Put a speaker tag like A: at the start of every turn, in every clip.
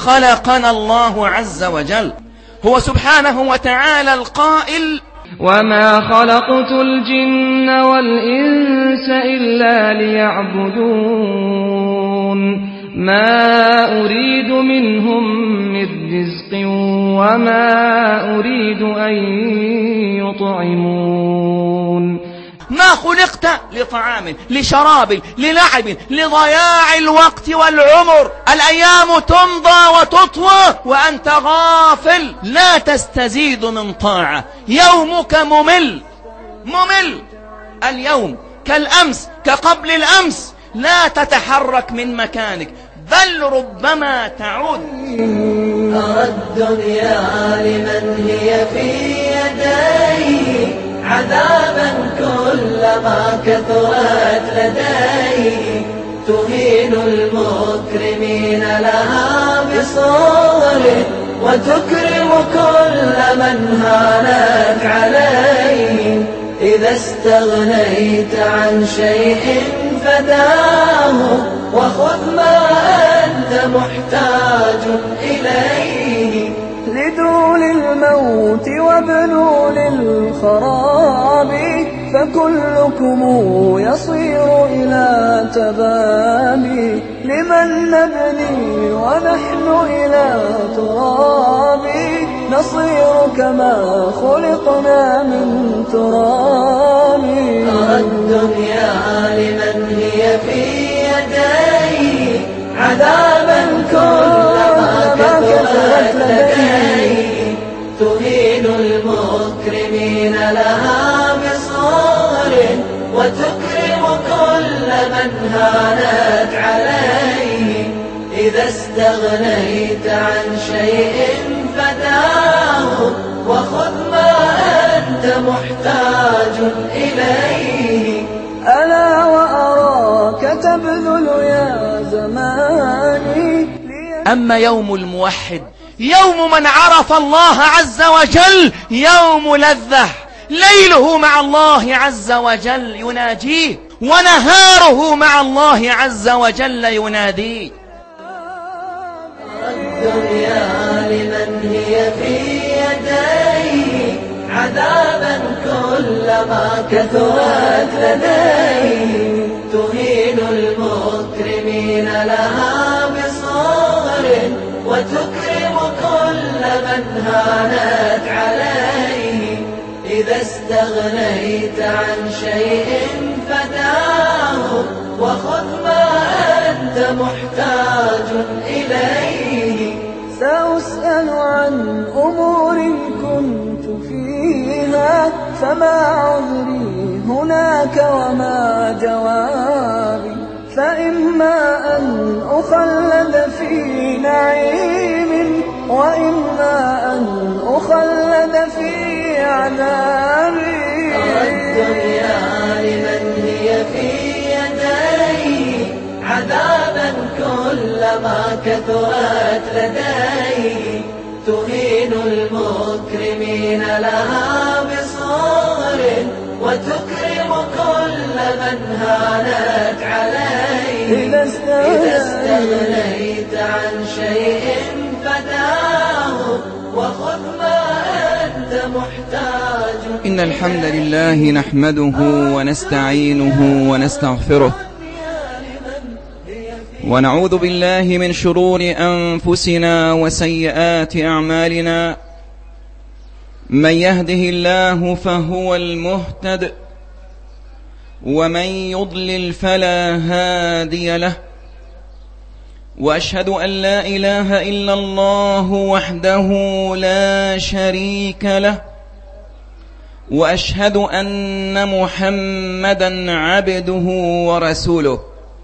A: خلقنا الله عز وجل. هو سبحانه وتعالى القائل:
B: وما خلقت الجن والإنس إلا ليعبدون ما أريد منهم من رزق وما أريد أن يطعمون.
A: ما خلقت لطعام، لشراب، للعب، لضياع الوقت والعمر. الأيام تمضى وتطوى وأنت غافل، لا تستزيد من طاعة. يومك ممل. اليوم كالأمس، كقبل الأمس، لا تتحرك من مكانك، بل ربما تعود.
C: أرى الدنيا لمن هي في يديه عذابا كلما كثرت لديه، تهين المكرمين لها بصور وتكرم كل من هانت عليه. إذا استغنيت عن شيء فداه وخذ ما أنت محتاج إليه. لدول الموت وابنوا للخراب فكلكم يصير إلى تباب. لمن نبني ونحن إلى تراب، نصير كما خلقنا من تراب. الدنيا لمن هي في يديه عذابا كلما كثرت لديه، تهين المكرمين لها بصور وتكرم كل من هانت عليه. إذا استغنيت عن شيء فداه وخذ ما أنت محتاج إليه. ألا وأراك تبذل يا زماني.
A: أما يوم الموحد، يوم من عرف الله عز وجل، يوم لذة. ليله مع الله عز وجل يناجيه، ونهاره مع الله عز وجل يناديه.
C: الدنيا لمن هي في يديه عذابا كلما كثرت لديه، تهين المكرمين لها بصور وتكرم كل من هانت عليه. إذا استغنيت عن شيء فداه وخذ ما أنت محتاج إليه. سأسأل عن أمور كنت فيها فما عذري هناك وما جوابي. فإما أن أخلد في نعيم وإما أن أخلد في عذاب. الدنيا لمن هي في يديه عذابا كلما كثرت لديه، تهين المكرمين لها بصور وتكرم كل من هانت عليه. إذا استغنيت عن شيء فداه وخذ ما أنت محتاج.
D: إن الحمد لله نحمده ونستعينه ونستغفره، ونعوذ بالله من شرور أنفسنا وسيئات أعمالنا. من يهده الله فهو المهتد، ومن يضلل فلا هادي له. وأشهد أن لا إله إلا الله وحده لا شريك له، وأشهد أن محمدا عبده ورسوله.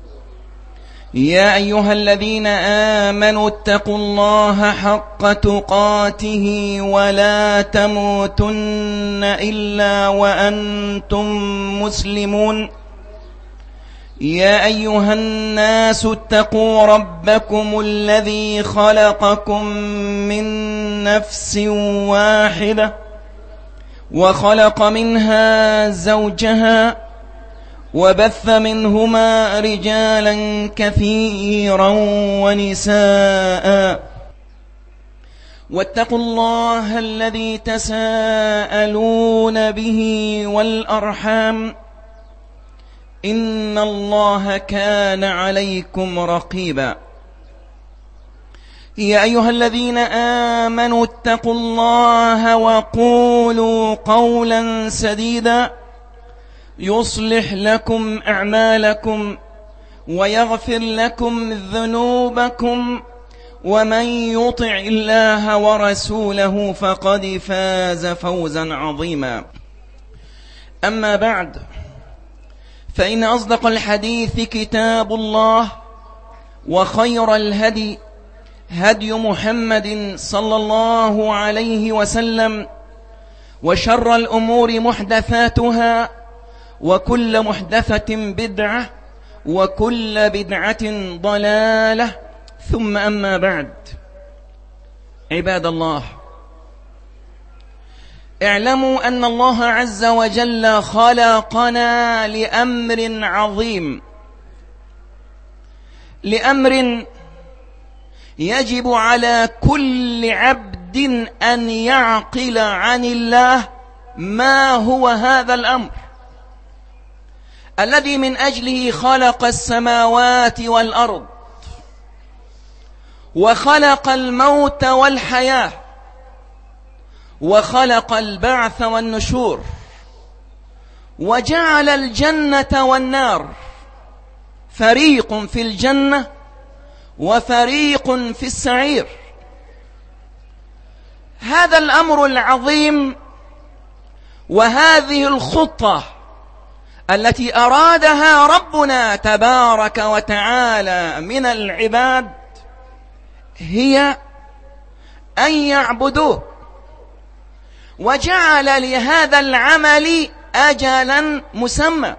D: يا أيها الذين آمنوا اتقوا الله حق تقاته ولا تموتن إلا وأنتم مسلمون. يا أيها الناس اتقوا ربكم الذي خلقكم من نفس واحدة وخلق منها زوجها وبث منهما رجالا كثيرا ونساء، واتقوا الله الذي تساءلون به والأرحام إن الله كان عليكم رقيبا يا أيها الذين آمنوا اتقوا الله وقولوا قولا سديدا يصلح لكم أعمالكم ويغفر لكم ذنوبكم ومن يطع الله ورسوله فقد فاز فوزا عظيما. أما بعد، فإن أصدق الحديث كتاب الله، وخير الهدي هدي محمد صلى الله عليه وسلم، وشر الأمور محدثاتها، وكل محدثة بدعة، وكل بدعة ضلالة، ثم أما بعد. عباد الله، اعلموا أن الله عز وجل خلقنا لأمر عظيم، لأمر يجب على كل عبد أن يعقل عن الله ما هو هذا الأمر الذي من أجله خلق السماوات والأرض، وخلق الموت والحياة، وخلق البعث والنشور، وجعل الجنة والنار، فريق في الجنة وفريق في السعير. هذا الأمر العظيم وهذه الخطة التي أرادها ربنا تبارك وتعالى من العباد هي أن يعبدوه، وجعل لهذا العمل أجلا مسمى،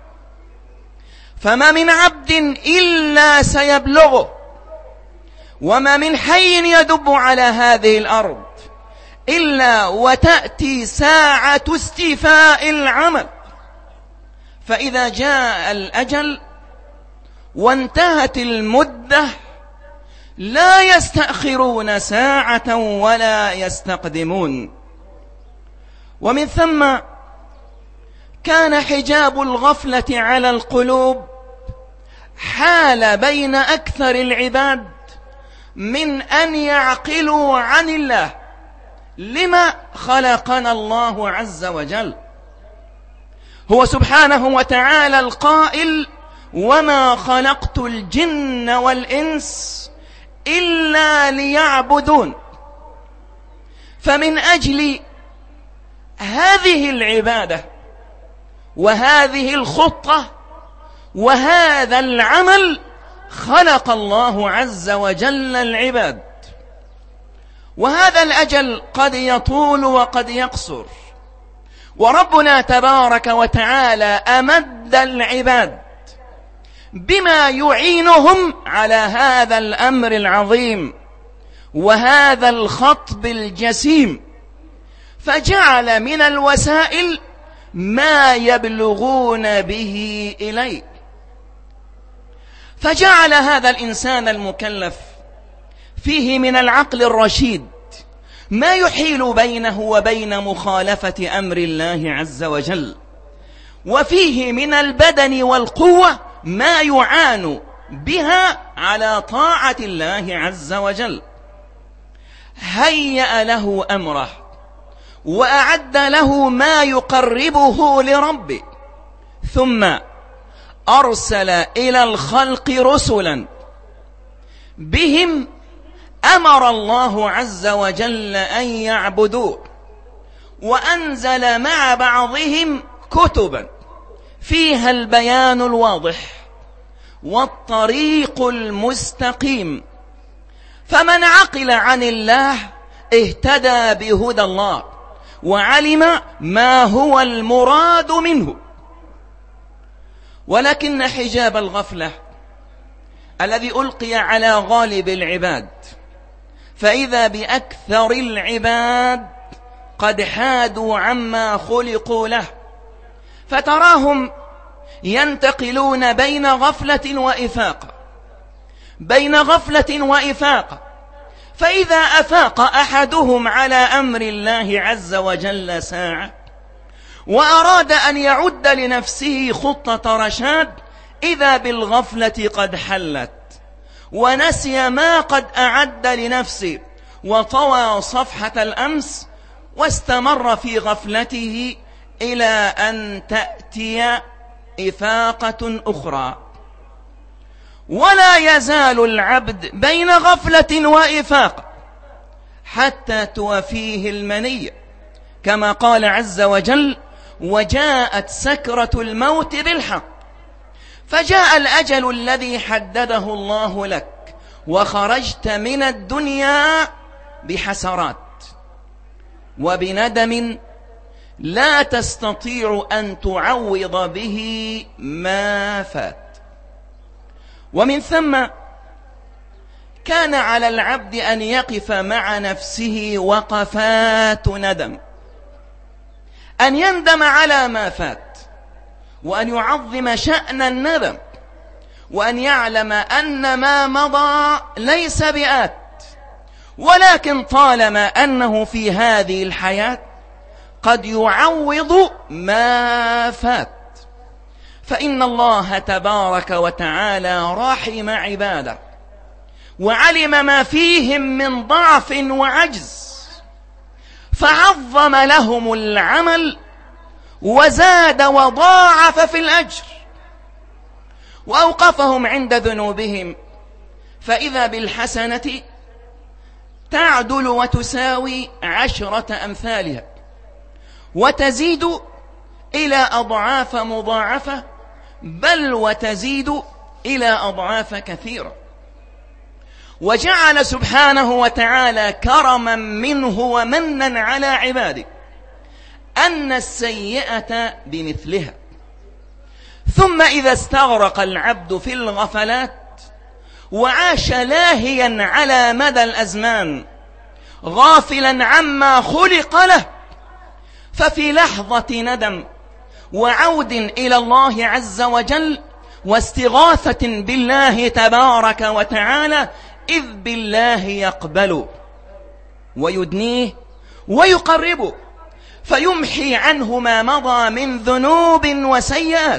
D: فما من عبد إلا سيبلغه، وما من حي يدب على هذه الأرض إلا وتأتي ساعة استيفاء العمل. فإذا جاء الأجل وانتهت المدة لا يستأخرون ساعة ولا يستقدمون. ومن ثم كان حجاب الغفلة على القلوب حال بين أكثر العباد من أن يعقلوا عن الله. لما خلقنا الله عز وجل؟ هو سبحانه وتعالى القائل: وما خلقت الجن والإنس إلا ليعبدون. فمن أجل هذه العبادة وهذه الخطة وهذا العمل خلق الله عز وجل العباد. وهذا الأجل قد يطول وقد يقصر، وربنا تبارك وتعالى أمد العباد بما يعينهم على هذا الأمر العظيم وهذا الخطب الجسيم، فجعل من الوسائل ما يبلغون به إليه. فجعل هذا الإنسان المكلف فيه من العقل الرشيد ما يحيل بينه وبين مخالفة أمر الله عز وجل، وفيه من البدن والقوة ما يعان بها على طاعة الله عز وجل. هيأ له أمره وأعد له ما يقربه لربه، ثم أرسل إلى الخلق رسلا بهم أمر الله عز وجل أن يعبدوه، وأنزل مع بعضهم كتبا فيها البيان الواضح والطريق المستقيم. فمن عقل عن الله اهتدى بهدى الله وعلم ما هو المراد منه. ولكن حجاب الغفلة الذي ألقي على غالب العباد، فإذا بأكثر العباد قد حادوا عما خلقوا له، فتراهم ينتقلون بين غفلة وإفاقة، بين غفلة وإفاقة، فإذا أفاق أحدهم على أمر الله عز وجل ساعة وأراد أن يعد لنفسه خطة رشاد، إذا بالغفلة قد حلت ونسي ما قد أعد لنفسه وطوى صفحة الأمس واستمر في غفلته إلى أن تأتي إفاقة أخرى. ولا يزال العبد بين غفلة وإفاقة حتى توفيه المنية، كما قال عز وجل: وجاءت سكرة الموت بالحق، فجاء الأجل الذي حدده الله لك وخرجت من الدنيا بحسرات وبندم لا تستطيع أن تعوض به ما فات. ومن ثم كان على العبد أن يقف مع نفسه وقفات ندم، أن يندم على ما فات، وأن يعظم شأن الندم، وأن يعلم أن ما مضى ليس بآت، ولكن طالما أنه في هذه الحياة قد يعوض ما فات، فإن الله تبارك وتعالى رحم عباده وعلم ما فيهم من ضعف وعجز، فعظم لهم العمل وزاد وضاعف في الأجر، وأوقفهم عند ذنوبهم، فإذا بالحسنة تعدل وتساوي 10 أمثالها وتزيد إلى أضعاف مضاعفة، بل وتزيد إلى أضعاف كثيرة. وجعل سبحانه وتعالى كرما منه ومنا على عباده أن السيئة بمثلها. ثم إذا استغرق العبد في الغفلات وعاش لاهيا على مدى الأزمان غافلا عما خلق له، ففي لحظة ندم وعود إلى الله عز وجل واستغاثة بالله تبارك وتعالى، إذ بالله يقبل ويدنيه ويقربه، فيمحي عنه ما مضى من ذنوب وسيئات،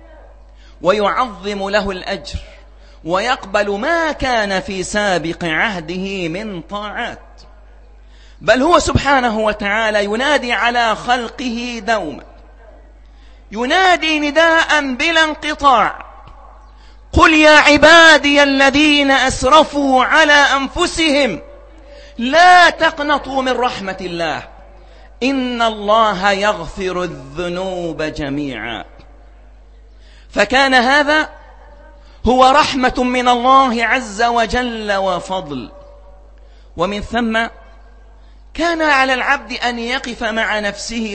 D: ويعظم له الأجر، ويقبل ما كان في سابق عهده من طاعات. بل هو سبحانه وتعالى ينادي على خلقه دوما، ينادي نداء بلا انقطاع: قل يا عبادي الذين أسرفوا على أنفسهم لا تقنطوا من رحمة الله إن الله يغفر الذنوب جميعا. فكان هذا هو رحمة من الله عز وجل وفضل. ومن ثم كان على العبد أن يقف مع نفسه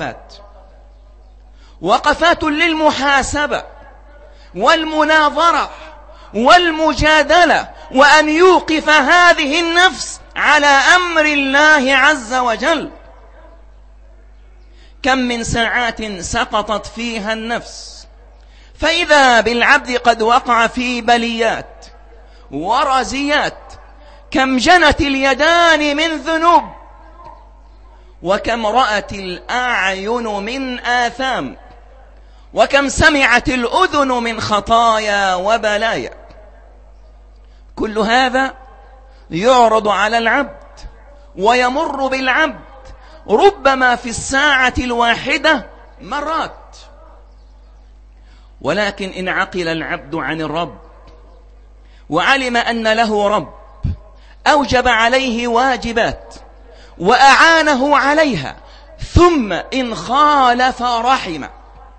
D: وقفات للمحاسبة والمناظرة والمجادلة، وأن يوقف هذه النفس على أمر الله عز وجل. كم من ساعات سقطت فيها النفس، فإذا بالعبد قد وقع في بليات ورزيات، كم جنت اليدان من ذنوب، وكم رأت الأعين من آثام، وكم سمعت الأذن من خطايا وبلايا. كل هذا يعرض على العبد ويمر بالعبد ربما في الساعة الواحدة مرات. ولكن إن عقل العبد عن الرب وعلم أن له رب أوجب عليه واجبات وأعانه عليها، ثم إن خالف رحمه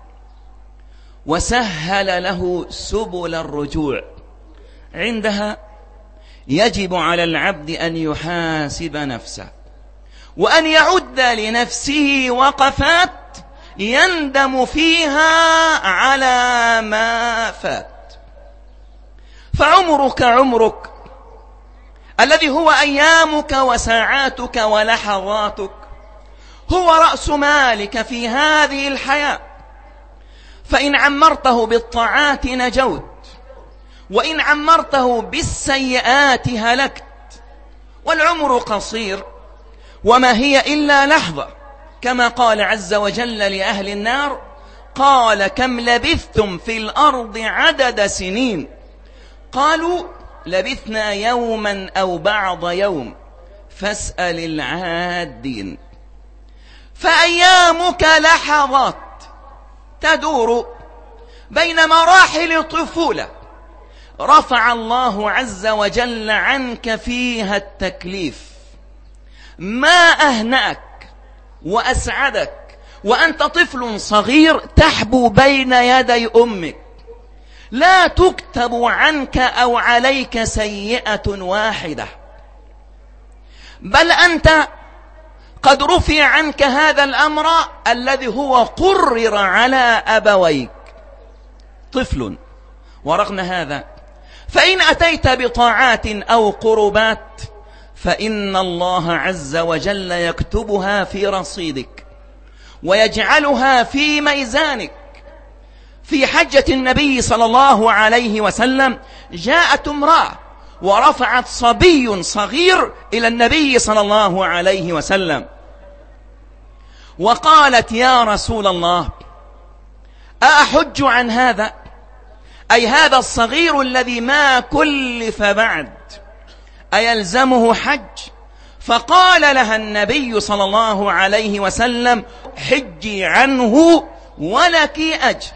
D: وسهل له سبل الرجوع، عندها يجب على العبد أن يحاسب نفسه وأن يعد لنفسه وقفات يندم فيها على ما فات. فعمرك عمرك الذي هو أيامك وساعاتك ولحظاتك هو رأس مالك في هذه الحياة، فإن عمرته بالطاعات نجوت، وإن عمرته بالسيئات هلكت، والعمر قصير وما هي إلا لحظة، كما قال عز وجل لأهل النار: قال كم لبثتم في الأرض عدد سنين؟ قالوا لبثنا يوما أو بعض يوم فاسأل العادين. فأيامك لحظات تدور بين مراحل الطفولة رفع الله عز وجل عنك فيها التكليف. ما أهنأك وأسعدك وأنت طفل صغير تحبو بين يدي أمك، لا تكتب عنك أو عليك سيئة واحدة، بل أنت قد رفع عنك هذا الأمر الذي هو قرر على أبويك. طفل، ورغم هذا فإن أتيت بطاعات أو قربات فإن الله عز وجل يكتبها في رصيدك ويجعلها في ميزانك. في حجة النبي صلى الله عليه وسلم جاءت امرأة ورفعت صبي صغير إلى النبي صلى الله عليه وسلم وقالت: يا رسول الله، أأحج عن هذا؟ أي هذا الصغير الذي ما كلف بعد أيلزمه حج؟ فقال لها النبي صلى الله عليه وسلم: حجي عنه ولك أجر.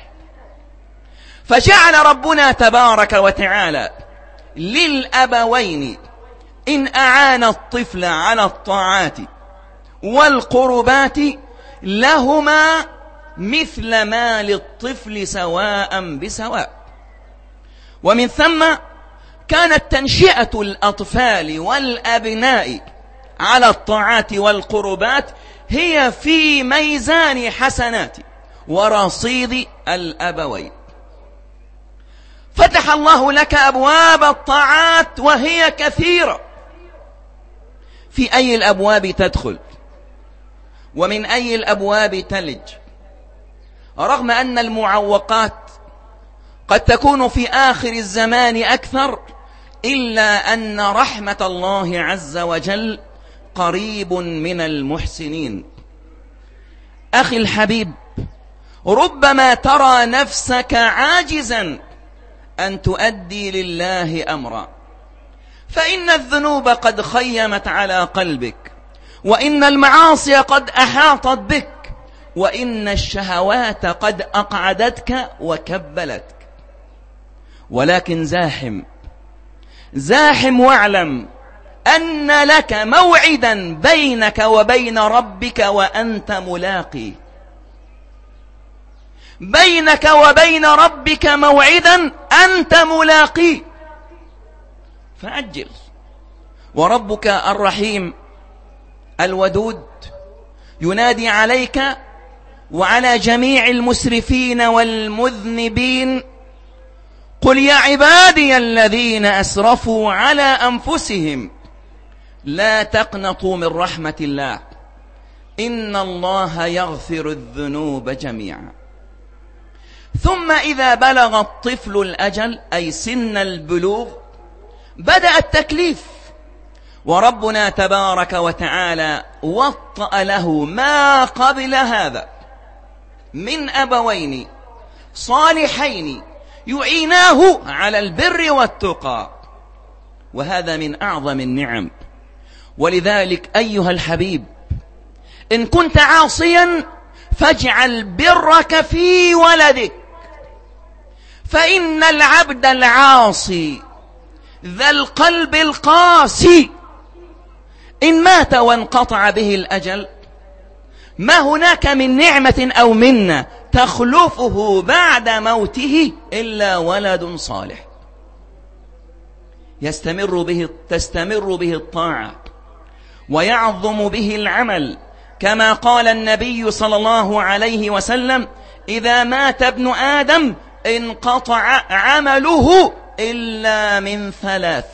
D: فجعل ربنا تبارك وتعالى للأبوين إن أعان الطفل على الطاعات والقربات لهما مثل ما للطفل سواء بسواء. ومن ثم كانت تنشئة الأطفال والأبناء على الطاعات والقربات هي في ميزان حسنات ورصيد الأبوين. فتح الله لك أبواب الطاعات وهي كثيرة. في أي الأبواب تدخل ومن أي الأبواب تلج؟ رغم أن المعوقات قد تكون في آخر الزمان أكثر، إلا أن رحمة الله عز وجل قريب من المحسنين. أخي الحبيب، ربما ترى نفسك عاجزا أن تؤدي لله أمرا، فإن الذنوب قد خيمت على قلبك، وإن المعاصي قد أحاطت بك، وإن الشهوات قد أقعدتك وكبلتك. ولكن زاحم واعلم أن لك موعدا بينك وبين ربك وأنت ملاقي. بينك وبين ربك موعدا أنت ملاقي، فأجل. وربك الرحيم الودود ينادي عليك وعلى جميع المسرفين والمذنبين: قل يا عبادي الذين أسرفوا على أنفسهم لا تقنطوا من رحمة الله إن الله يغفر الذنوب جميعا. ثم إذا بلغ الطفل الأجل أي سن البلوغ بدأ التكليف، وربنا تبارك وتعالى وطأ له ما قبل هذا من أبوين صالحين يعيناه على البر والتقى، وهذا من أعظم النعم. ولذلك أيها الحبيب، إن كنت عاصيا فاجعل برك في ولدك، فإن العبد العاصي ذا القلب القاسي إن مات وانقطع به الأجل ما هناك من نعمة أو منة تخلفه بعد موته إلا ولد صالح تستمر به الطاعة ويعظم به العمل، كما قال النبي صلى الله عليه وسلم: إذا مات ابن آدم انقطع عمله إلا من ثلاث،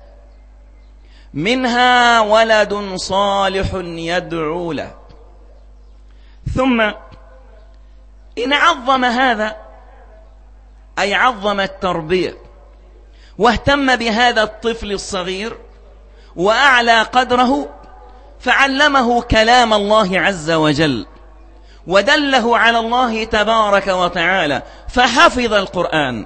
D: منها ولد صالح يدعو له. ثم إن عظم هذا أي عظم التربية واهتم بهذا الطفل الصغير وأعلى قدره فعلمه كلام الله عز وجل ودله على الله تبارك وتعالى فحفظ القرآن.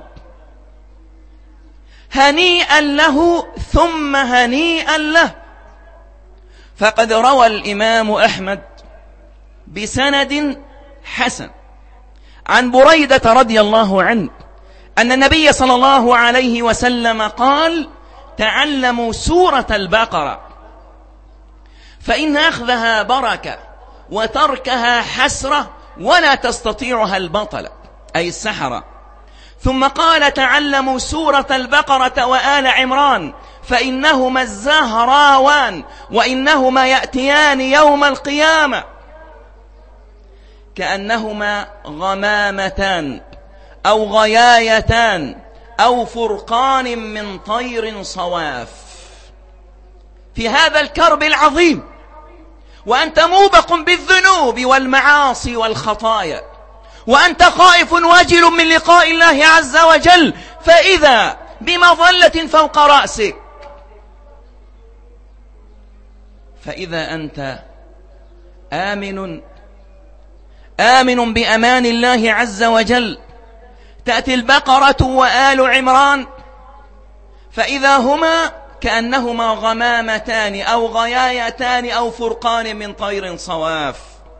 D: هنيئا له ثم هنيئا له. فقد روى الإمام أحمد بسند حسن عن بريدة رضي الله عنه أن النبي صلى الله عليه وسلم قال: تعلموا سورة البقرة فإن أخذها بركة وتركها حسرة ولا تستطيعها البطلة، أي السحرة. ثم قال: تعلموا سورة البقرة وآل عمران فإنهما الزهراوان وإنهما يأتيان يوم القيامة كأنهما غمامتان أو غيايتان أو فرقان من طير صواف. في هذا الكرب العظيم وأنت موبق بالذنوب والمعاصي والخطايا وأنت خائف واجل من لقاء الله عز وجل، فإذا بمظلة فوق رأسك، فإذا أنت آمن بأمان الله عز وجل، تأتي البقرة وآل عمران فإذا هما كأنهما غمامتان أو غيايتان أو فرقان من طير صواف.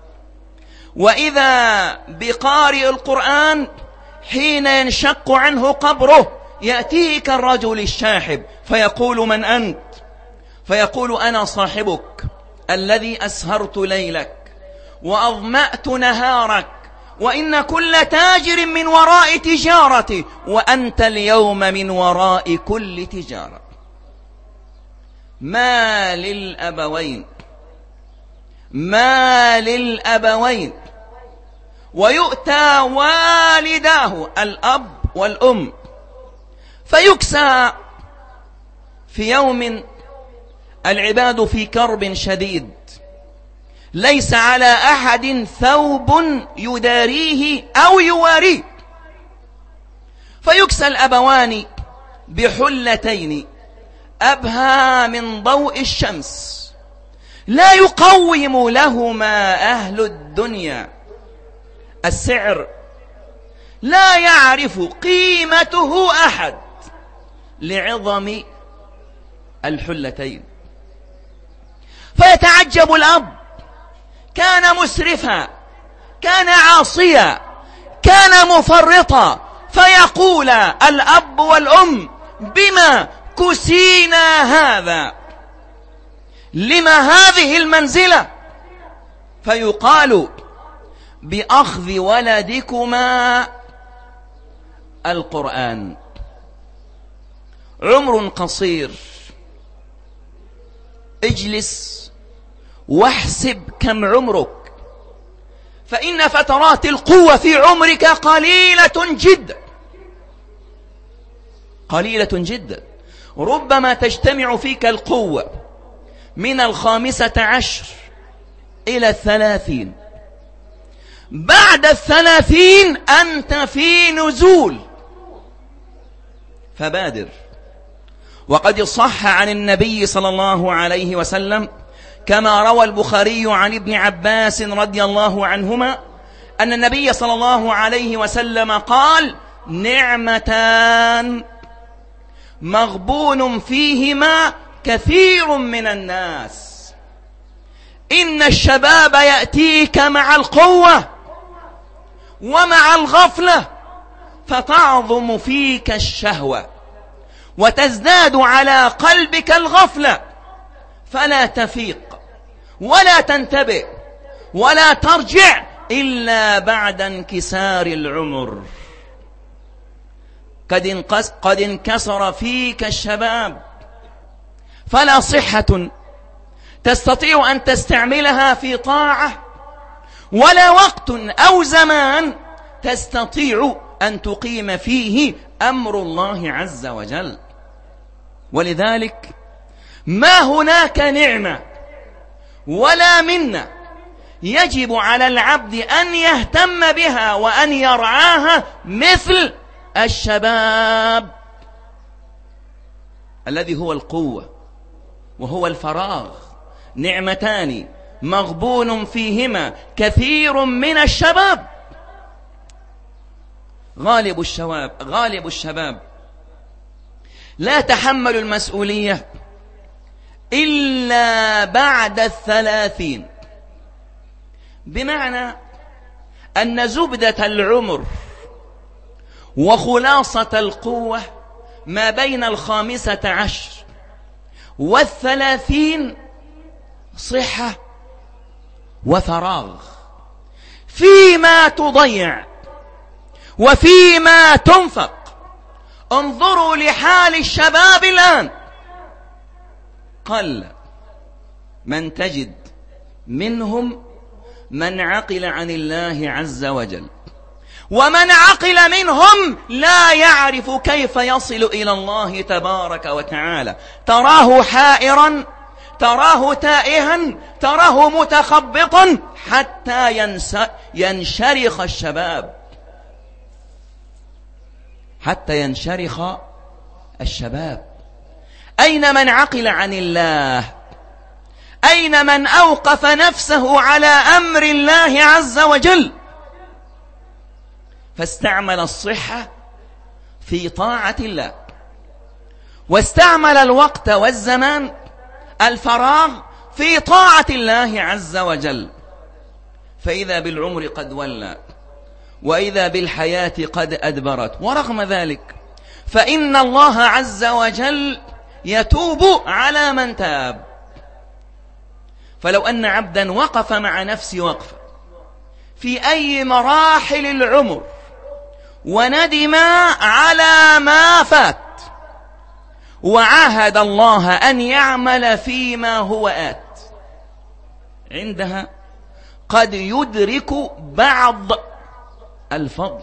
D: وإذا بقارئ القرآن حين ينشق عنه قبره يأتيه كالرجل الشاحب فيقول: من أنت؟ فيقول: أنا صاحبك الذي أسهرت ليلك وأظمأت نهارك، وإن كل تاجر من وراء تجارته، وأنت اليوم من وراء كل تجارة. ما للأبوين ويؤتى والداه الأب والأم فيكسى في يوم العباد في كرب شديد ليس على أحد ثوب يداريه أو يواريه، فيكسى الأبوان بحلتين أبهى من ضوء الشمس لا يقوم لهما أهل الدنيا السعر، لا يعرف قيمته أحد لعظم الحلتين. فيتعجب الأب، كان مسرفا، كان عاصيا، كان مفرطا، فيقول الأب والأم: بما كسينا هذا؟ لما هذه المنزلة؟ فيقال: بأخذ ولدكما القرآن. عمر قصير، اجلس واحسب كم عمرك، فإن فترات القوة في عمرك قليلة جدا. ربما تجتمع فيك القوة من 15 إلى 30. بعد 30 أنت في نزول، فبادر. وقد صح عن النبي صلى الله عليه وسلم كما روى البخاري عن ابن عباس رضي الله عنهما أن النبي صلى الله عليه وسلم قال: نعمتان مغبون فيهما كثير من الناس، إن الشباب يأتيك مع القوة ومع الغفلة فتعظم فيك الشهوة وتزداد على قلبك الغفلة، فلا تفيق ولا تنتبه ولا ترجع إلا بعد انكسار العمر. قد انكسر فيك الشباب، فلا صحة تستطيع أن تستعملها في طاعة، ولا وقت أو زمان تستطيع أن تقيم فيه أمر الله عز وجل. ولذلك ما هناك نعمة ولا منة يجب على العبد أن يهتم بها وأن يرعاها مثل الشباب الذي هو القوة وهو الفراغ، نعمتان مغبون فيهما كثير من الشباب. غالب الشباب لا تحمل المسؤولية إلا بعد 30، بمعنى أن زبدة العمر وخلاصة القوة ما بين 15 و30 صحة وفراغ، فيما تضيع وفيما تنفق. انظروا لحال الشباب الآن، قل من تجد منهم من عقل عن الله عز وجل، ومن عقل منهم لا يعرف كيف يصل إلى الله تبارك وتعالى. تراه حائرا، تراه تائها، تراه متخبطا حتى ينشرخ الشباب، أين من عقل عن الله؟ أين من أوقف نفسه على أمر الله عز وجل فاستعمل الصحة في طاعة الله، واستعمل الوقت والزمان الفراغ في طاعة الله عز وجل؟ فإذا بالعمر قد ولى، وإذا بالحياة قد أدبرت. ورغم ذلك فإن الله عز وجل يتوب على من تاب. فلو أن عبدا وقف مع نفسه وقفة في أي مراحل العمر وندم على ما فات وعاهد الله أن يعمل فيما هو آت، عندها قد يدرك بعض الفضل.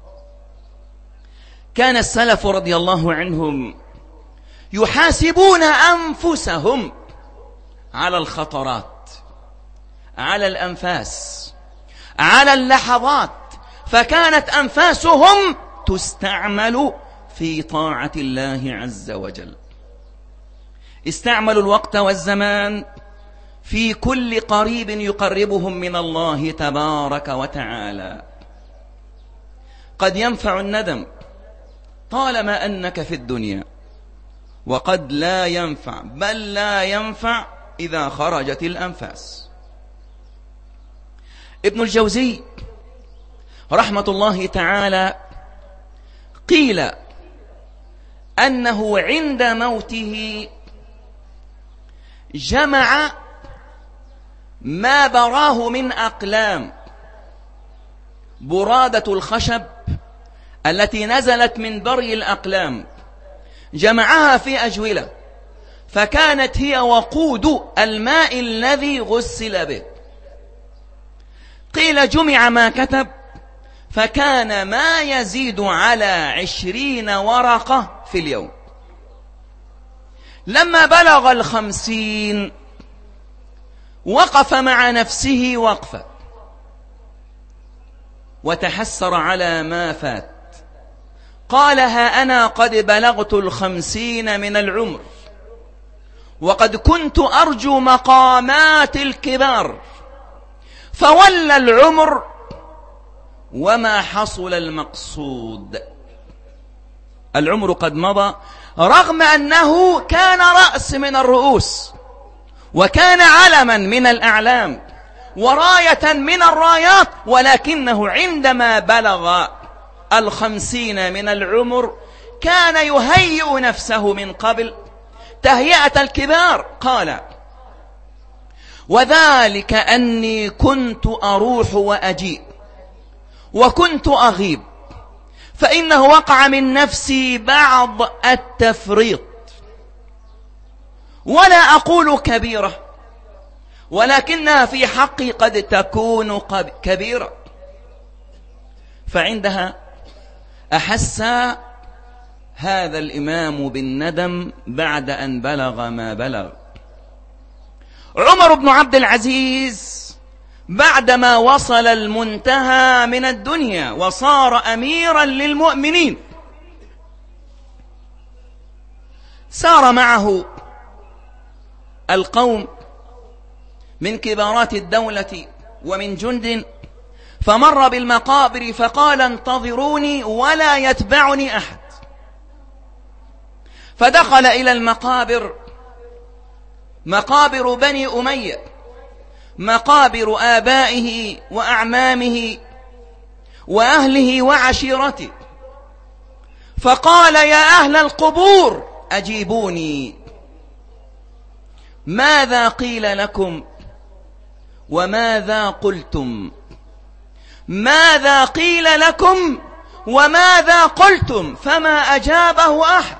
D: كان السلف رضي الله عنهم يحاسبون أنفسهم على الخطرات، على الأنفاس، على اللحظات، فكانت أنفاسهم تستعمل في طاعة الله عز وجل. استعملوا الوقت والزمان في كل قريب يقربهم من الله تبارك وتعالى. قد ينفع الندم طالما أنك في الدنيا، وقد لا ينفع، بل لا ينفع إذا خرجت الأنفاس. ابن الجوزي رحمة الله تعالى قيل أنه عند موته جمع ما براه من أقلام، برادة الخشب التي نزلت من بري الأقلام، جمعها في أجولة، فكانت هي وقود الماء الذي غسل به. قيل جمع ما كتب فكان ما يزيد على 20 ورقة في اليوم. لما بلغ 50 وقف مع نفسه وقفة وتحسر على ما فات. قال: ها أنا قد بلغت 50 من العمر، وقد كنت أرجو مقامات الكبار، فولى العمر وما حصل المقصود. العمر قد مضى، رغم أنه كان رأس من الرؤوس، وكان علما من الأعلام، وراية من الرايات، ولكنه عندما بلغ 50 من العمر كان يهيئ نفسه من قبل تهيئة الكبار. قال: وذلك أني كنت أروح وأجيء وكنت أغيب، فإنه وقع من نفسي بعض التفريط، ولا أقول كبيرة، ولكنها في حقي قد تكون كبيرة. فعندها أحس هذا الإمام بالندم بعد أن بلغ ما بلغ. عمر بن عبد العزيز بعدما وصل المنتهى من الدنيا وصار أميرا للمؤمنين، سار معه القوم من كبارات الدولة ومن جند، فمر بالمقابر فقال انتظروني ولا يتبعني أحد. فدخل إلى المقابر، مقابر بني أمية، مقابر آبائه وأعمامه وأهله وعشيرته، فقال يا أهل القبور أجيبوني، ماذا قيل لكم وماذا قلتم؟ ماذا قيل لكم وماذا قلتم؟ فما أجابه أحد،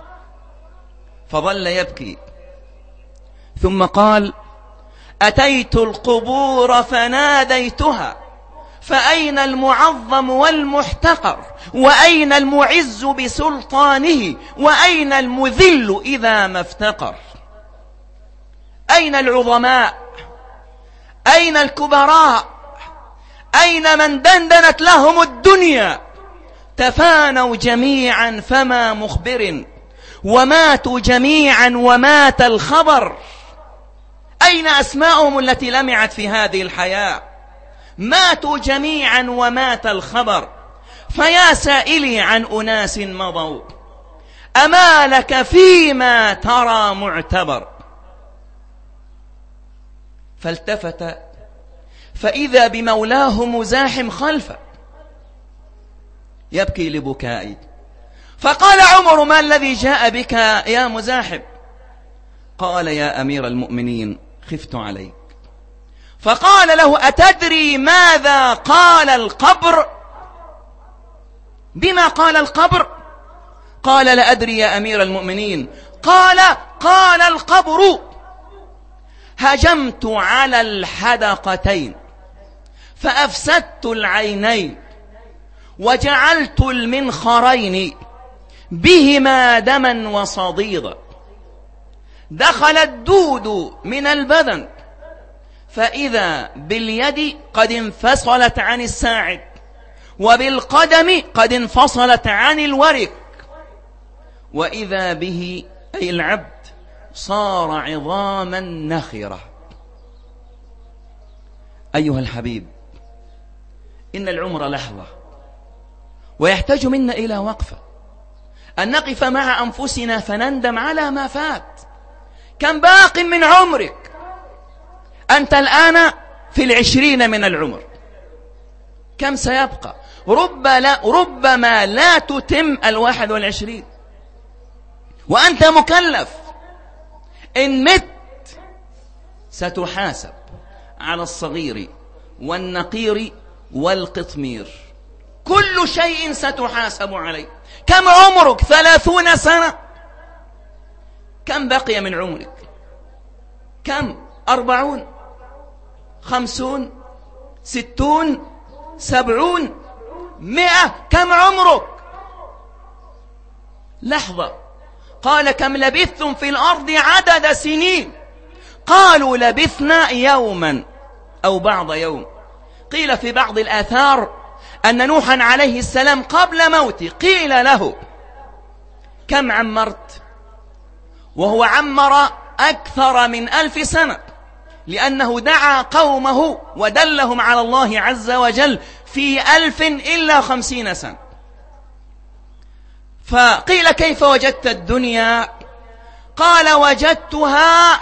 D: فظل يبكي. ثم قال أتيت القبور فناديتها، فأين المعظم والمحتقر؟ وأين المعز بسلطانه؟ وأين المذل إذا ما افتقر؟ أين العظماء؟ أين الكبراء؟ أين من دندنت لهم الدنيا؟ تفانوا جميعا فما مخبر، وماتوا جميعا ومات الخبر. أين أسماءهم التي لمعت في هذه الحياة؟ ماتوا جميعا ومات الخبر. فيا سائلي عن أناس مضوا، أما لك فيما ترى معتبر؟ فالتفت فإذا بمولاه مزاحم خلفه يبكي لبكائي. فقال عمر ما الذي جاء بك يا مزاحم؟ قال يا أمير المؤمنين خفت عليك. فقال له أتدري ماذا قال القبر؟ بما قال القبر؟ قال لا أدري يا أمير المؤمنين. قال القبر هجمت على الحدقتين فأفسدت العينين وجعلت المنخرين بهما دما وصديدا، دخل الدود من البدن فإذا باليد قد انفصلت عن الساعد، وبالقدم قد انفصلت عن الورك، وإذا به أي العبد صار عظاما نخرة. أيها الحبيب، إن العمر لحظة، ويحتاج منا إلى وقفة، أن نقف مع أنفسنا فنندم على ما فات. كم باق من عمرك؟ أنت الآن في 20 من العمر، كم سيبقى؟ ربما لا تتم 21 وأنت مكلف. إن مت ستحاسب على الصغير والنقير والقطمير، كل شيء ستحاسب عليه. كم عمرك؟ 30 سنة. كم بقي من عمرك؟ كم؟ 40 50 60 70 100؟ كم عمرك؟ لحظة. قال كم لبثتم في الأرض عدد سنين؟ قالوا لبثنا يوما أو بعض يوم. قيل في بعض الآثار أن نوحا عليه السلام قبل موته قيل له كم عمرت؟ وهو عمر أكثر من 1000 سنة، لأنه دعا قومه ودلهم على الله عز وجل في 1000 إلا 50 سنة. فقيل كيف وجدت الدنيا؟ قال وجدتها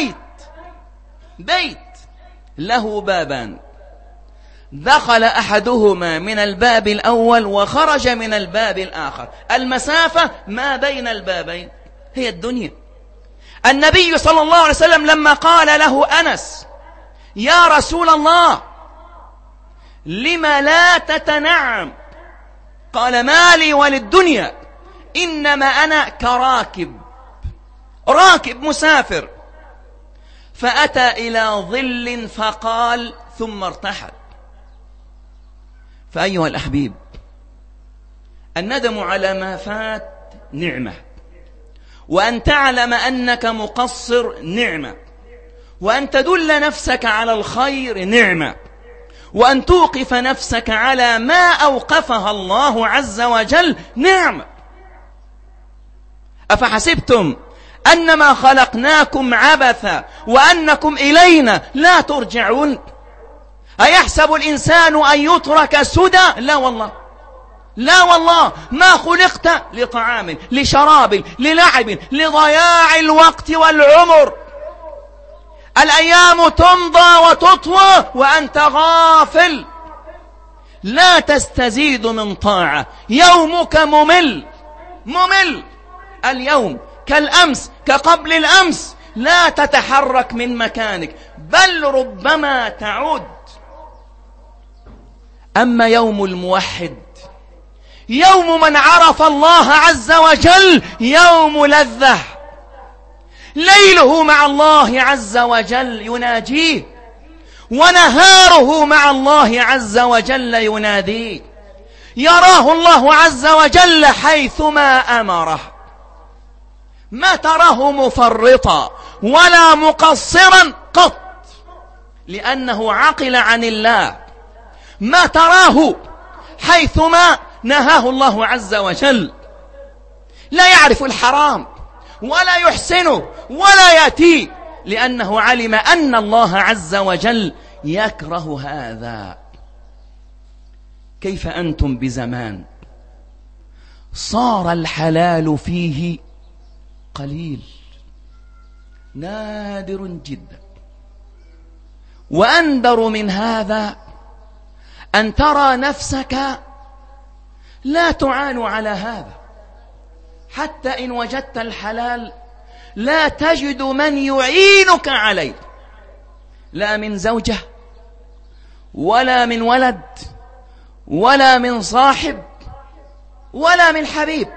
D: بيت له بابان، دخل أحدهما من الباب الأول وخرج من الباب الآخر، المسافة ما بين البابين هي الدنيا. النبي صلى الله عليه وسلم لما قال له أنس يا رسول الله لما لا تتنعم؟ قال مالي وللدنيا، إنما أنا راكب مسافر. فأتى إلى ظل فقال ثم ارتحل. فأيها الأحبيب، الندم على ما فات نعمة، وأن تعلم أنك مقصر نعمة، وأن تدل نفسك على الخير نعمة، وأن توقف نفسك على ما أوقفها الله عز وجل نعمة. أفحسبتم أنما خلقناكم عبثا وأنكم إلينا لا ترجعون؟ أيحسب الإنسان أن يترك سدى؟ لا والله، لا والله، ما خلقت لطعام لشراب للعب لضياع الوقت والعمر. الأيام تمضى وتطوى وأنت غافل، لا تستزيد من طاعة. يومك ممل، اليوم كالأمس كقبل الأمس، لا تتحرك من مكانك، بل ربما تعود. أما يوم الموحد، يوم من عرف الله عز وجل، يوم لذة، ليله مع الله عز وجل يناجيه، ونهاره مع الله عز وجل يناديه، يراه الله عز وجل حيثما أمره، ما تراه مفرطا ولا مقصرا قط، لأنه عقل عن الله. ما تراه حيثما نهاه الله عز وجل، لا يعرف الحرام ولا يحسنه ولا يأتيه، لأنه علم أن الله عز وجل يكره هذا. كيف أنتم بزمان صار الحلال فيه قليل، نادر جدا؟ وأندر من هذا أن ترى نفسك لا تعان على هذا، حتى إن وجدت الحلال لا تجد من يعينك عليه، لا من زوجة ولا من ولد ولا من صاحب ولا من حبيب.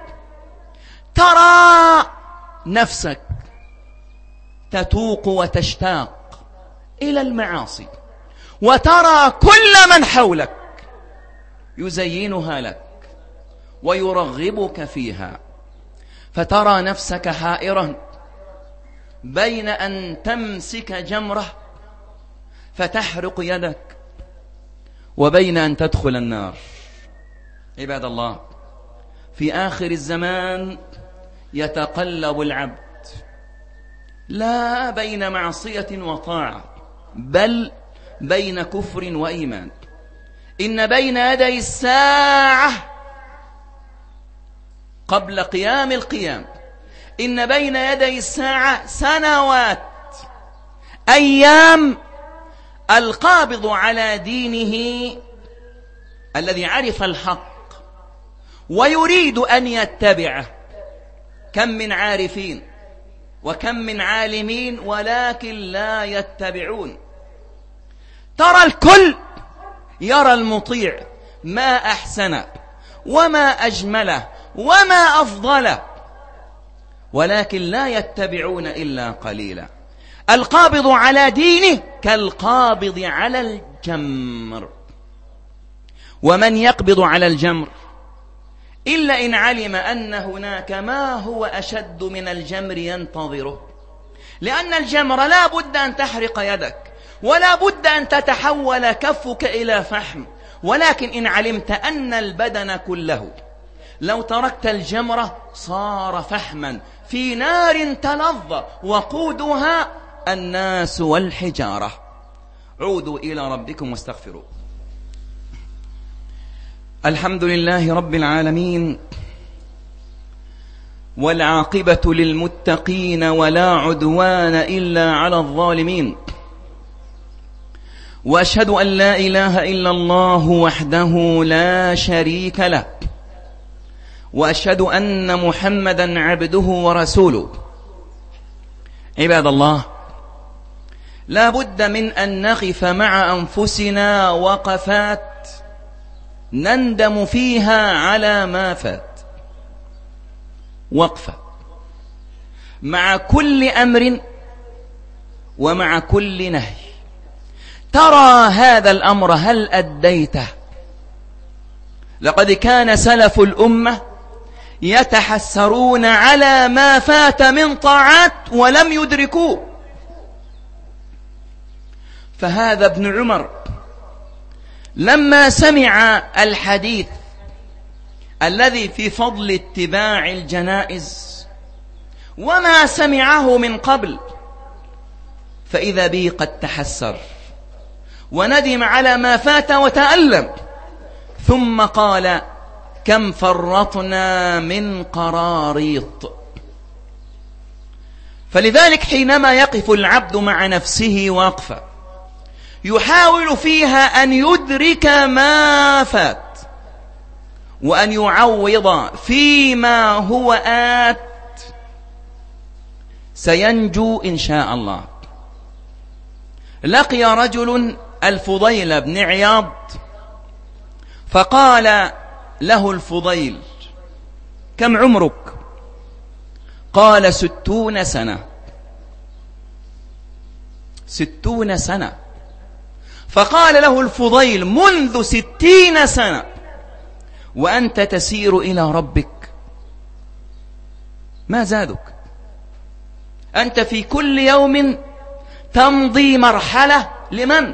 D: ترى نفسك تتوق وتشتاق إلى المعاصي، وترى كل من حولك يزينها لك ويرغبك فيها، فترى نفسك حائرا بين أن تمسك جمرة فتحرق يدك وبين أن تدخل النار. عباد الله، في آخر الزمان يتقلب العبد لا بين معصية وطاعة، بل بين كفر وإيمان. إن بين يدي الساعة قبل قيام القيام، إن بين يدي الساعة سنوات، أيام. القابض على دينه الذي عرف الحق ويريد أن يتبعه، كم من عارفين وكم من عالمين ولكن لا يتبعون. ترى الكل يرى المطيع ما أحسن وما أجمله وما أفضله، ولكن لا يتبعون إلا قليلا. القابض على دينه كالقابض على الجمر، ومن يقبض على الجمر إلا إن علم أن هناك ما هو أشد من الجمر ينتظره، لأن الجمر لا بد أن تحرق يدك ولا بد أن تتحول كفك إلى فحم، ولكن إن علمت أن البدن كله لو تركت الجمرة صار فحما في نار تلظى وقودها الناس والحجارة. عودوا إلى ربكم واستغفروا. الحمد لله رب العالمين، والعاقبة للمتقين ولا عدوان إلا على الظالمين، وأشهد أن لا إله إلا الله وحده لا شريك له، وأشهد أن محمدا عبده ورسوله. عباد الله، لا بد من أن نقف مع أنفسنا وقفات نندم فيها على ما فات، وقفة مع كل أمر ومع كل نهي. ترى هذا الأمر هل أديته؟ لقد كان سلف الأمة يتحسرون على ما فات من طاعات ولم يدركوه. فهذا ابن عمر لما سمع الحديث الذي في فضل اتباع الجنائز وما سمعه من قبل، فإذا به قد تحسر وندم على ما فات وتألم، ثم قال: كم فرطنا من قراريط. فلذلك حينما يقف العبد مع نفسه وقفة يحاول فيها أن يدرك ما فات وأن يعوض فيما هو آت، سينجو إن شاء الله. لقي رجل الفضيل بن عياض، فقال له الفضيل: كم عمرك؟ قال: 60 سنة. 60 سنة. فقال له الفضيل: منذ 60 سنة وأنت تسير إلى ربك، ما زادك؟ أنت في كل يوم تمضي مرحلة لمن؟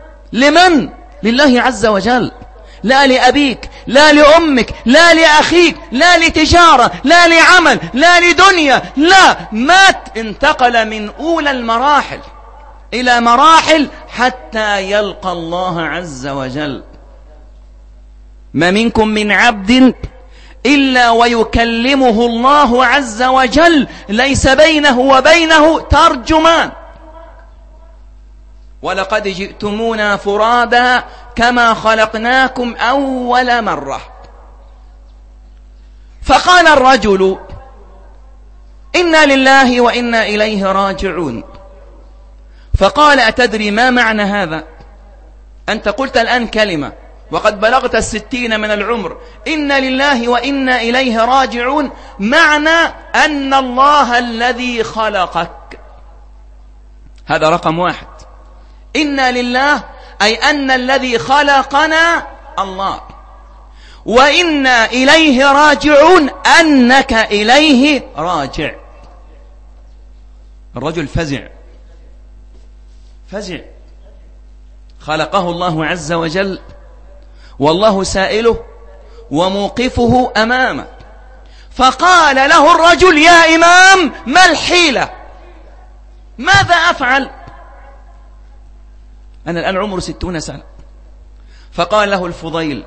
D: لله عز وجل، لا لأبيك، لا لأمك، لا لأخيك، لا لتجارة، لا لعمل، لا لدنيا، لا، مات، انتقل من أولى المراحل إلى مراحل حتى يلقى الله عز وجل. ما منكم من عبد إلا ويكلمه الله عز وجل، ليس بينه وبينه ترجمان. ولقد جئتمونا فرادا كما خلقناكم أول مرة. فقال الرجل: إنا لله وإنا إليه راجعون. فقال: أتدري ما معنى هذا؟ أنت قلت الآن كلمة وقد بلغت 60 من العمر، إنا لله وإنا إليه راجعون، معنى أن الله الذي خلقك. هذا رقم 1. إنا لله أي أن الذي خلقنا الله، وإنا إليه راجعون أنك إليه راجع. الرجل فزع، خلقه الله عز وجل والله سائله وموقفه أمامه. فقال له الرجل: يا إمام، ما الحيلة؟ ماذا أفعل؟ أنا الآن عمر 60 سنة. فقال له الفضيل: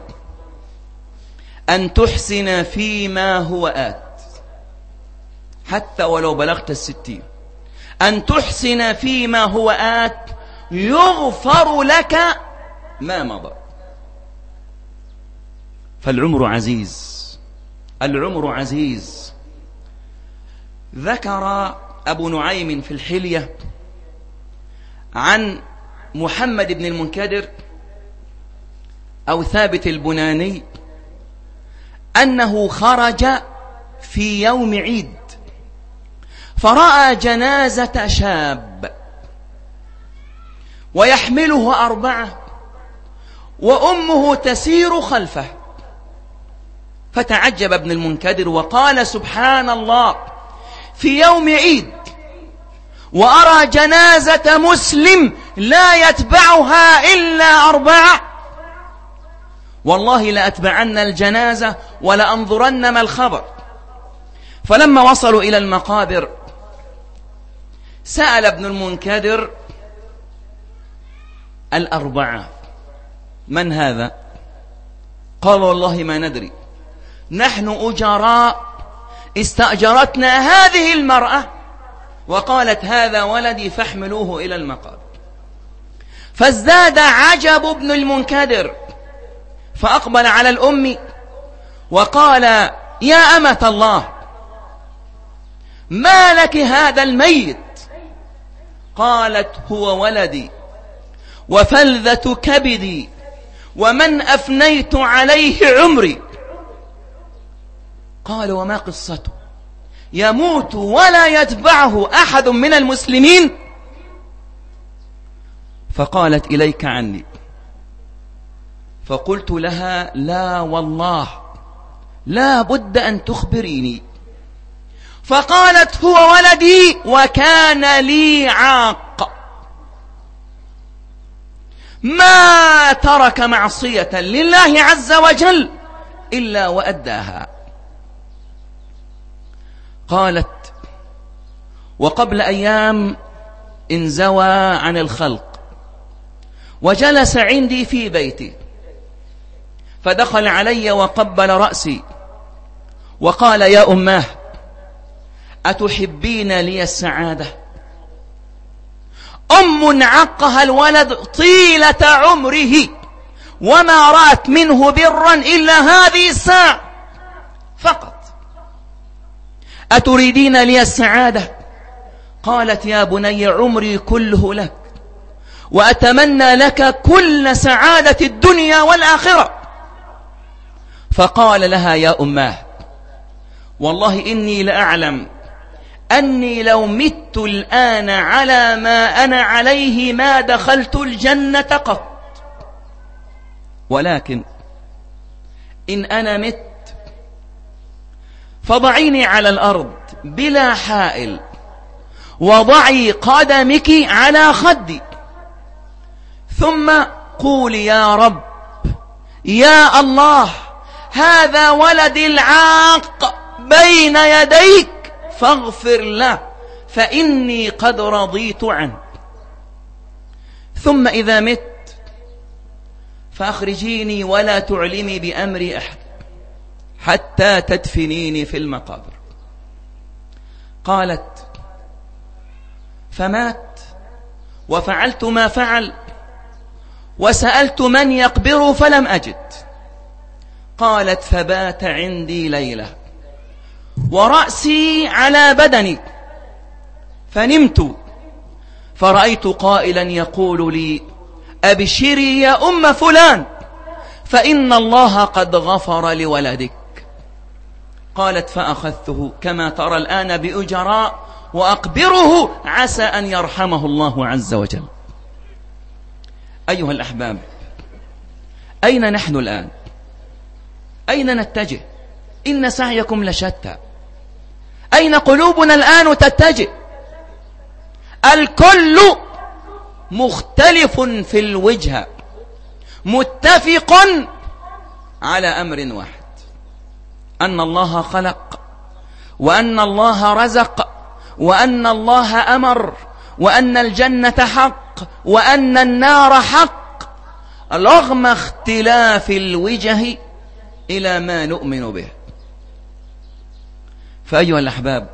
D: أن تحسن فيما هو آت، حتى ولو بلغت 60، أن تحسن فيما هو آت يغفر لك ما مضى. فالعمر عزيز. ذكر أبو نعيم في الحلية عن محمد بن المنكدر أو ثابت البناني أنه خرج في يوم عيد فرأى جنازة شاب ويحمله 4 وأمه تسير خلفه، فتعجب ابن المنكدر وقال: سبحان الله، في يوم عيد وأرى جنازة مسلم لا يتبعها إلا 4، والله لأتبعن الجنازة ولأنظرن ما الخبر. فلما وصلوا إلى المقابر سأل ابن المنكدر: 4 من هذا؟ قال: والله ما ندري، نحن أجراء استأجرتنا هذه المرأة وقالت هذا ولدي فاحملوه إلى المقابر. فازداد عجب ابن المنكدر، فأقبل على الأم وقال: يا أمة الله، ما لك هذا الميت؟ قالت: هو ولدي وفلذة كبدي ومن أفنيت عليه عمري. قال: وما قصته؟ يموت ولا يتبعه أحد من المسلمين؟ فقالت: إليك عني. فقلت لها: لا والله، لا بد أن تخبريني. فقالت: هو ولدي وكان لي عاق، ما ترك معصية لله عز وجل إلا وأداها. قالت: وقبل أيام انزوى عن الخلق وجلس عندي في بيتي، فدخل علي وقبل رأسي وقال: يا أماه، أتحبين لي السعادة؟ أم عقها الولد طيلة عمره وما رأت منه برا إلا هذه الساعة فقط. أتريدين لي السعادة؟ قالت: يا بني، عمري كله لك، وأتمنى لك كل سعادة الدنيا والآخرة. فقال لها: يا أماه، والله إني لأعلم أني لو مت الآن على ما أنا عليه ما دخلت الجنة قط، ولكن إن أنا مت فضعيني على الأرض بلا حائل، وضعي قدمك على خدي، ثم قولي: يا رب، يا الله، هذا ولدي العاق بين يديك فاغفر له فإني قد رضيت عنه. ثم إذا مت فأخرجيني ولا تعلمي بأمري أحد حتى تدفنيني في المقابر. قالت: فمات وفعلت ما فعل وسألت من يقبره فلم أجد. قالت: فبات عندي ليلة ورأسي على بدني، فنمت فرأيت قائلا يقول لي: أبشري يا أم فلان، فإن الله قد غفر لولدك. قالت: فأخذته كما ترى الآن بأجراء وأقبره عسى أن يرحمه الله عز وجل. أيها الأحباب، أين نحن الآن؟ أين نتجه؟ إن سعيكم لشتى. أين قلوبنا الآن تتجه؟ الكل مختلف في الوجهة، متفق على أمر واحد: أن الله خلق، وأن الله رزق، وأن الله أمر، وأن الجنة حق، وأن النار حق، رغم اختلاف الوجه إلى ما نؤمن به. فأيها الأحباب،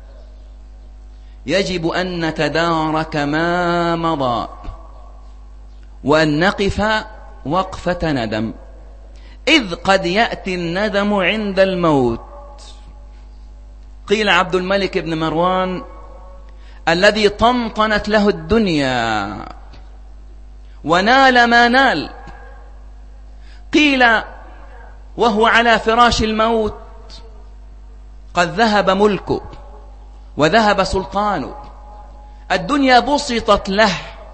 D: يجب أن نتدارك ما مضى وأن نقف وقفة ندم، إذ قد يأتي الندم عند الموت. قيل عبد الملك بن مروان الذي طنطنت له الدنيا ونال ما نال، قيل وهو على فراش الموت قد ذهب ملكه وذهب سلطانه، الدنيا بسطت له،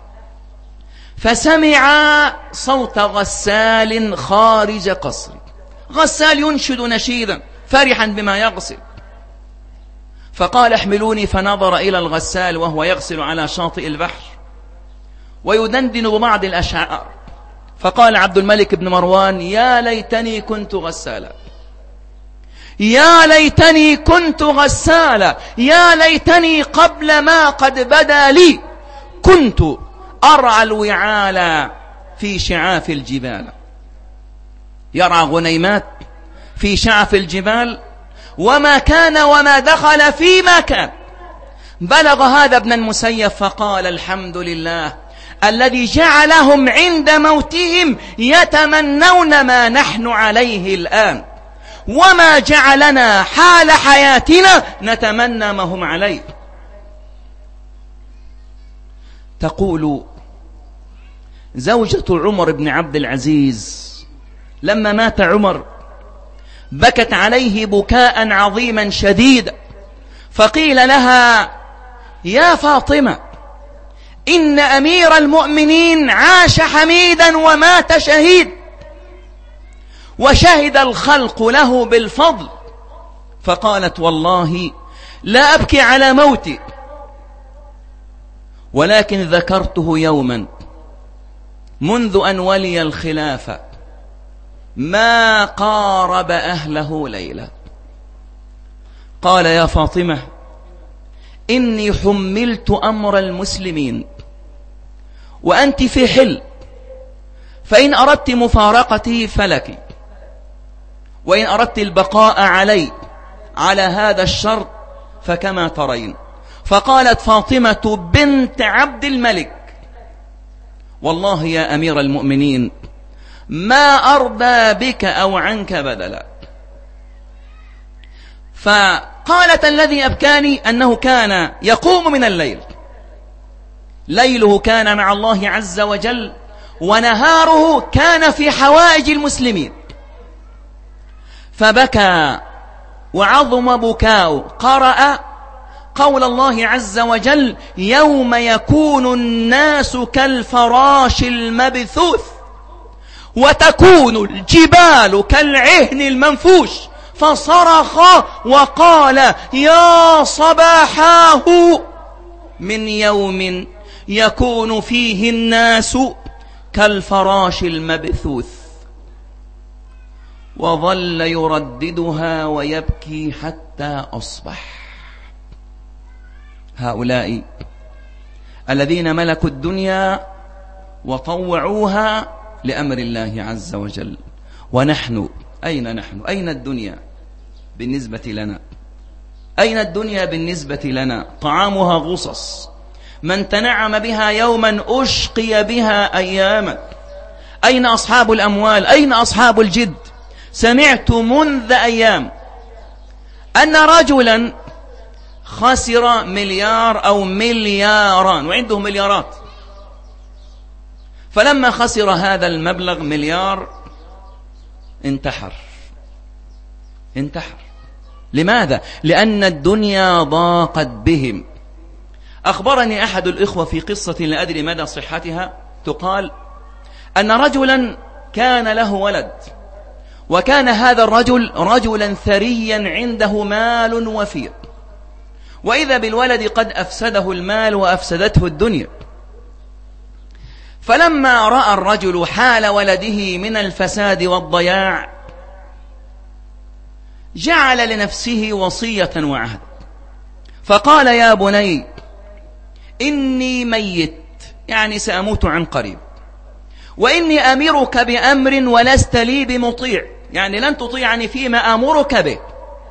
D: فسمع صوت غسال خارج قصر، غسال ينشد نشيدا فرحا بما يغسل، فقال: احملوني. فنظر إلى الغسال وهو يغسل على شاطئ البحر ويدندن ببعض الأشعار، فقال عبد الملك بن مروان: يا ليتني كنت غسالا، يا ليتني كنت غسالا، يا ليتني قبل ما قد بدا لي كنت أرعى الوعال في شعاف الجبال. يرعى غنيمات في شعف الجبال، وما كان وما دخل فيما كان. بلغ هذا ابن المسيب فقال: الحمد لله الذي جعلهم عند موتهم يتمنون ما نحن عليه الآن، وما جعلنا حال حياتنا نتمنى ما هم عليه. تقول زوجة عمر بن عبد العزيز لما مات عمر بكت عليه بكاء عظيما شديدا، فقيل لها: يا فاطمة، إن أمير المؤمنين عاش حميدا ومات شهيد، وشهد الخلق له بالفضل. فقالت: والله لا أبكي على موتي، ولكن ذكرته يوما منذ أن ولي الخلافة ما قارب أهله ليلة. قال: يا فاطمة، إني حملت أمر المسلمين وأنت في حل، فإن أردت مفارقتي فلك، وإن أردت البقاء على هذا الشر فكما ترين. فقالت فاطمة بنت عبد الملك: والله يا أمير المؤمنين ما أرضى بك أو عنك بدلا. فقالت: الذي أبكاني أنه كان يقوم من الليل، ليله كان مع الله عز وجل، ونهاره كان في حوائج المسلمين. فبكى وعظم بكاء، قرأ قول الله عز وجل: يوم يكون الناس كالفراش المبثوث وتكون الجبال كالعهن المنفوش، فصرخ وقال: يا صباحاه من يوم يكون فيه الناس كالفراش المبثوث. وظل يرددها ويبكي حتى أصبح. هؤلاء الذين ملكوا الدنيا وطوعوها لأمر الله عز وجل. ونحن أين نحن؟ أين الدنيا بالنسبة لنا؟ أين الدنيا بالنسبة لنا؟ طعامها غصص، من تنعم بها يوما أشقي بها أياما. أين أصحاب الأموال؟ أين أصحاب الجد؟ سمعت منذ أيام أن رجلا خسر مليار أو ملياران، وعنده مليارات، فلما خسر هذا المبلغ مليار انتحر. لماذا؟ لأن الدنيا ضاقت بهم. أخبرني أحد الإخوة في قصة لا أدري مدى صحتها، تقال أن رجلا كان له ولد، وكان هذا الرجل رجلا ثريا عنده مال وفير، وإذا بالولد قد أفسده المال وأفسدته الدنيا. فلما رأى الرجل حال ولده من الفساد والضياع جعل لنفسه وصية وعهد، فقال: يا بني إني ميت، يعني سأموت عن قريب، وإني أمرك بأمر ولست لي بمطيع، يعني لن تطيعني فيما أمرك به،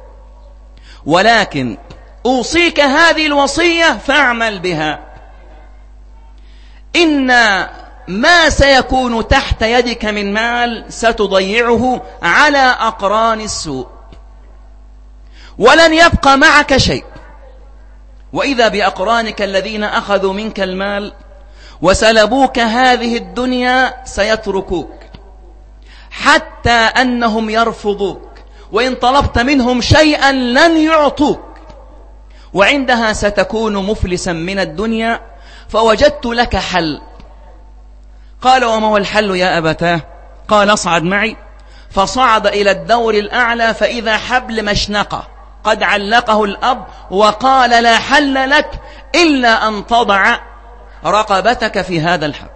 D: ولكن أوصيك هذه الوصية فاعمل بها. إن ما سيكون تحت يدك من مال ستضيعه على أقران السوء، ولن يبقى معك شيء، وإذا بأقرانك الذين أخذوا منك المال وسلبوك هذه الدنيا سيتركوك، حتى أنهم يرفضوك، وإن طلبت منهم شيئا لن يعطوك، وعندها ستكون مفلسا من الدنيا. فوجدت لك حل. قال: وما هو الحل يا أبتاه؟ قال: اصعد معي. فصعد إلى الدور الأعلى، فإذا حبل مشنقة قد علقه الأب، وقال: لا حل لك إلا أن تضع رقبتك في هذا الحبل.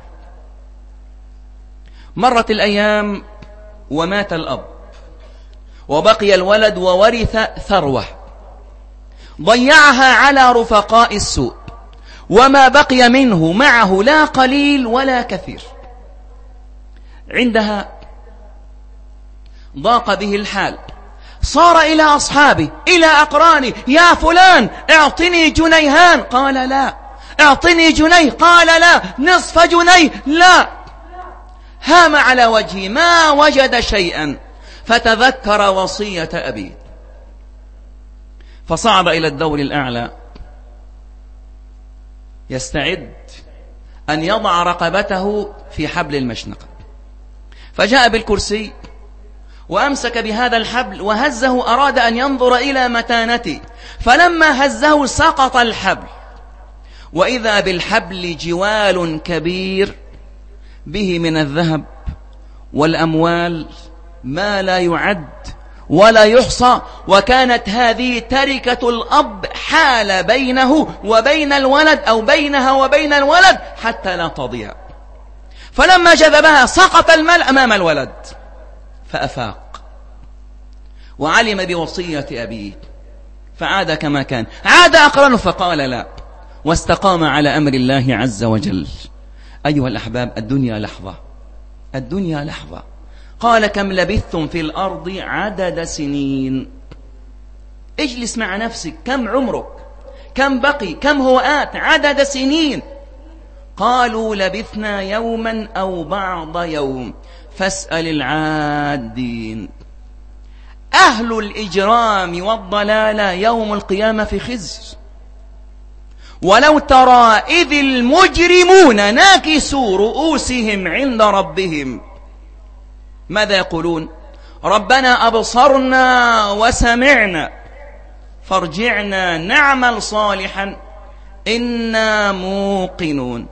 D: مرت الأيام ومات الأب، وبقي الولد وورث ثروة ضيعها على رفقاء السوء، وما بقي منه معه لا قليل ولا كثير. عندها ضاق به الحال، صار إلى أصحابه إلى أقرانه: يا فلان اعطني جنيهان. قال: لا. اعطني جنيه. قال: لا. نصف جنيه. لا. هام على وجهه، ما وجد شيئا، فتذكر وصية أبيه، فصعد إلى الدور الأعلى يستعد أن يضع رقبته في حبل المشنقة، فجاء بالكرسي وأمسك بهذا الحبل وهزه، أراد أن ينظر إلى متانته، فلما هزه سقط الحبل، وإذا بالحبل جوال كبير به من الذهب والأموال ما لا يعد ولا يحصى. وكانت هذه تركة الأب حال بينه وبين الولد، أو بينها وبين الولد، حتى لا تضيع. فلما جذبها سقط المال أمام الولد، فأفاق وعلم بوصية أبيه، فعاد كما كان. عاد أقرنه فقال لا، واستقام على أمر الله عز وجل. أيها الأحباب، الدنيا لحظة، الدنيا لحظة. قال كم لبثتم في الأرض عدد سنين. اجلس مع نفسك، كم عمرك، كم بقي، كم هو آت، عدد سنين. قالوا لبثنا يوما أو بعض يوم فاسأل العادين. أهل الإجرام والضلال يوم القيامة في خزي. ولو ترى إذ المجرمون ناكسوا رؤوسهم عند ربهم ماذا يقولون؟ ربنا أبصرنا وسمعنا فارجعنا نعمل صالحا إنا موقنون.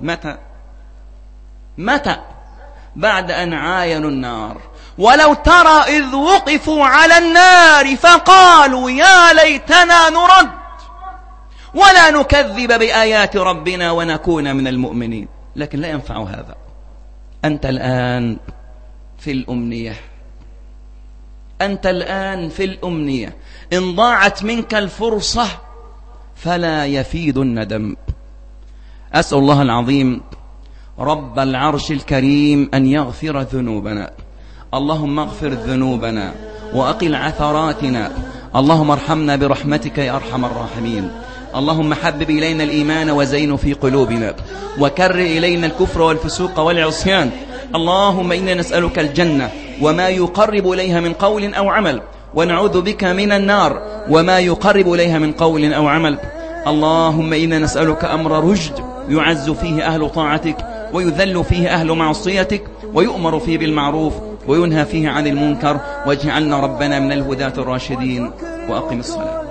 D: متى؟ بعد أن عاينوا النار. ولو ترى إذ وقفوا على النار فقالوا يا ليتنا نرد ولا نكذب بآيات ربنا ونكون من المؤمنين. لكن لا ينفع هذا. أنت الآن في الأمنية، أنت الآن في الأمنية. إن ضاعت منك الفرصة فلا يفيد الندم. أسأل الله العظيم رب العرش الكريم أن يغفر ذنوبنا. اللهم اغفر ذنوبنا وأقل عثراتنا. اللهم ارحمنا برحمتك يا أرحم الراحمين. اللهم حبب إلينا الإيمان وزينه في قلوبنا وكرر إلينا الكفر والفسوق والعصيان. اللهم إنا نسألك الجنة وما يقرب إليها من قول أو عمل، ونعوذ بك من النار وما يقرب إليها من قول أو عمل. اللهم إنا نسألك أمر رشد يعز فيه أهل طاعتك ويذل فيه أهل معصيتك ويؤمر فيه بالمعروف وينهى فيه عن المنكر، واجعلنا ربنا من الهداة الراشدين. وأقم الصلاة.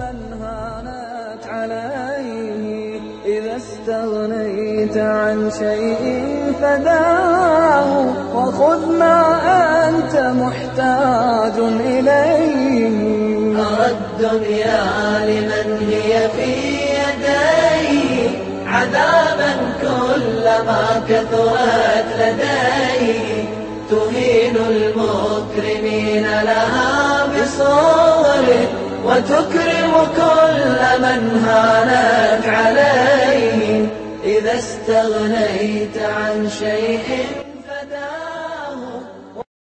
C: إذا استغنيت عن شيء فداه وخذ ما أنت محتاج إليه. أرى الدنيا لمن هي في يديه عذابا كلما كثرت لديه. تهين المكرمين لها بصوره وتكرم كل من هانت عليه. إذا استغنيت عن شيء